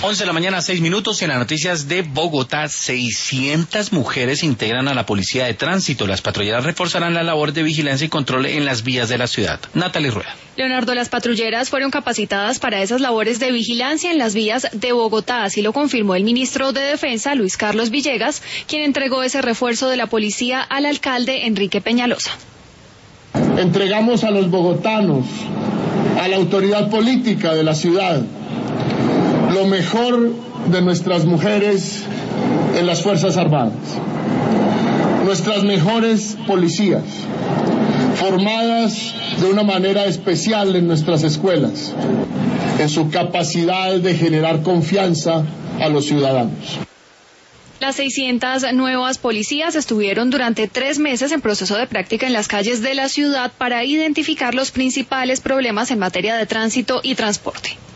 11 de la mañana, 6 minutos. En las noticias de Bogotá, 600 mujeres se integran a la policía de tránsito. Las patrulleras reforzarán la labor de vigilancia y control en las vías de la ciudad. Natalie Rueda. Leonardo, las patrulleras fueron capacitadas para esas labores de vigilancia en las vías de Bogotá. Así lo confirmó el ministro de Defensa, Luis Carlos Villegas, quien entregó ese refuerzo de la policía al alcalde Enrique Peñalosa. Entregamos a los bogotanos, a la autoridad política de la ciudad, lo mejor de nuestras mujeres en las Fuerzas Armadas, nuestras mejores policías, formadas de una manera especial en nuestras escuelas, en su capacidad de generar confianza a los ciudadanos. Las 600 nuevas policías estuvieron durante 3 meses en proceso de práctica en las calles de la ciudad para identificar los principales problemas en materia de tránsito y transporte.